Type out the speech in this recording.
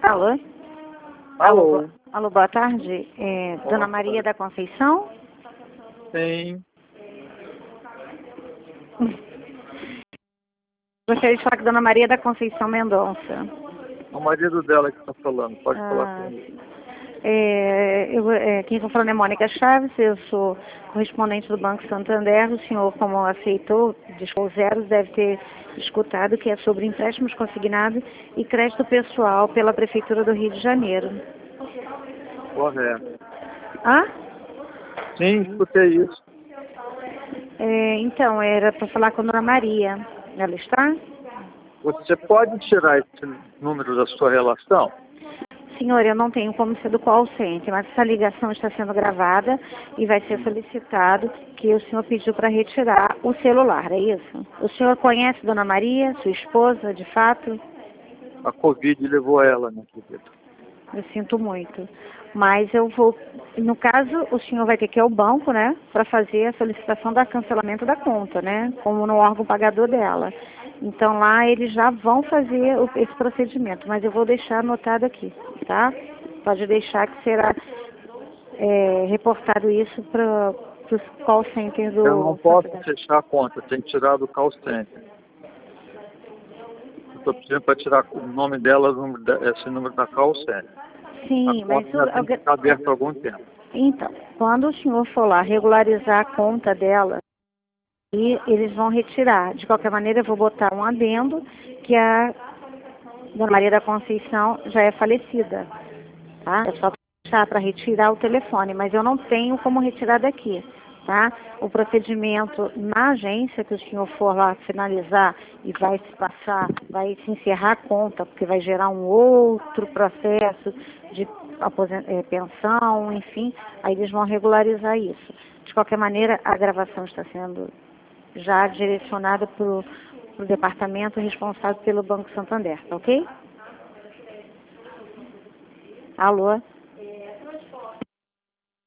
Alô? Alô? Alô, boa tarde. Dona Maria tarde. da Conceição? Sim. Gostaria de falar com Dona Maria da Conceição Mendonça. É o marido dela que está falando. Pode falar com ele. Quem está falando é Mônica Chaves, eu sou correspondente do Banco Santander. O senhor, como aceitou, dispôs zeros, deve ter escutado que é sobre empréstimos consignados e crédito pessoal pela Prefeitura do Rio de Janeiro. Correto. Ah? Sim, escutei isso. Então, era para falar com a Dona Maria. Ela está? Você pode tirar esse número da sua relação? Senhor, eu não tenho como ser do call center, mas essa ligação está sendo gravada e vai ser solicitado que o senhor pediu para retirar o celular, é isso? O senhor conhece Dona Maria, sua esposa, de fato? A Covid levou ela, minha querida. Eu sinto muito. Mas eu vou, no caso, o senhor vai ter que ir ao banco, né, para fazer a solicitação da cancelamento da conta, né, como no órgão pagador dela. Então lá eles já vão fazer esse procedimento, mas eu vou deixar anotado aqui, tá? Pode deixar que será reportado isso para os call centers do... Eu não posso fechar a conta, tem que tirar do call center. Eu estou pedindo para tirar o nome dela, esse número da call center. Sim, A mas conta já tem que estar aberta há algum tempo. Então, quando o senhor for lá regularizar a conta dela, e eles vão retirar. De qualquer maneira, eu vou botar um adendo que a Dona Maria da Conceição já é falecida, tá? É só deixar para retirar o telefone, mas eu não tenho como retirar daqui, tá? O procedimento na agência que o senhor for lá finalizar e vai se passar, vai se encerrar a conta, porque vai gerar um outro processo de pensão, enfim, aí eles vão regularizar isso. De qualquer maneira, a gravação está sendo já direcionada para o departamento responsável pelo Banco Santander, tá ok? Alô?